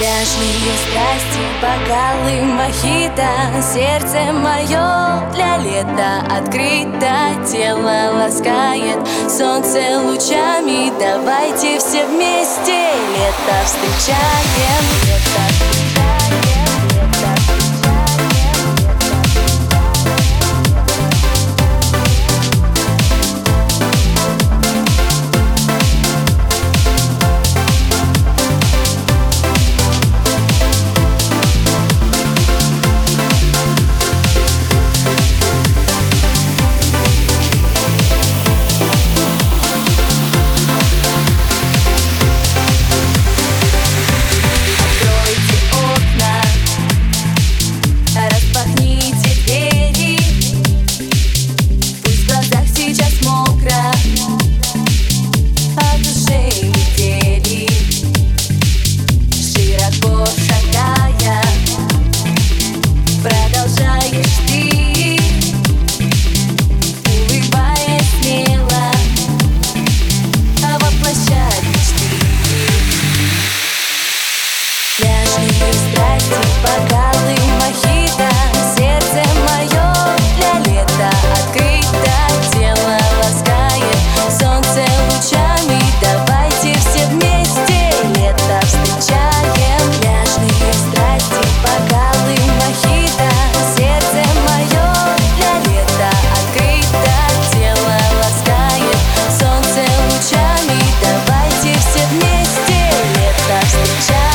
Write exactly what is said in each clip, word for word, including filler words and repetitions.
Пляжные страсти, бокалы, мохито. Сердце мое для лета открыто. Тело ласкает солнце лучами. Давайте все вместе лето встречаем. Лето встречаем, лето встречаем. Бокалы, мохито. Сердце мое для лета открыто. Тело ласкает солнце лучами. Давайте все вместе лето встречаем. Пляжные страсти, бокалы, мохито. Сердце мое для лета открыто. Тело ласкает солнце лучами. Давайте все вместе лето встречаем.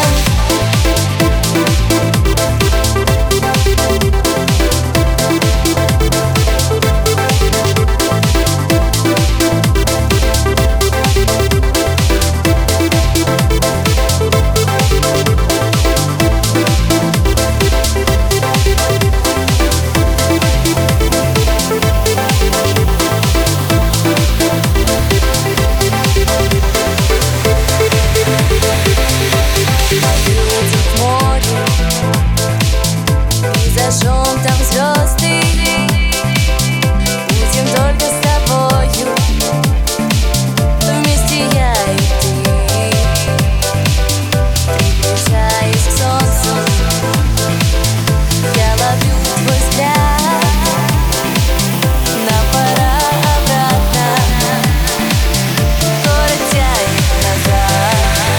Зажжем там звезды, будем только с тобою. Вместе я и ты, приближаясь к солнцу. Я ловлю твой взгляд, нам пора обратно. Город тянет назад.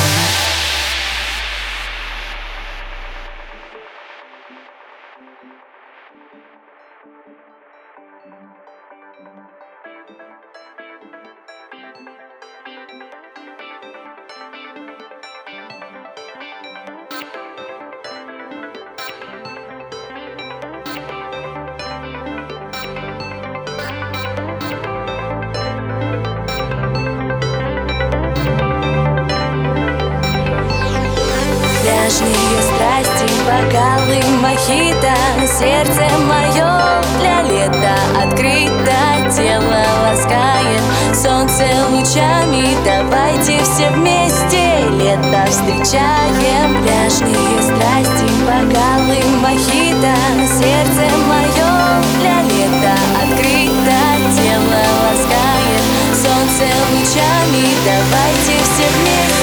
Пляжные страсти, бокалы, мохито. Сердце мое для лета открыто. Тело ласкает солнце лучами. Давайте все вместе лето встречаем. Пляжные страсти, бокалы, мохито. Сердце мое для лета открыто. Тело ласкает солнце лучами. Давайте все вместе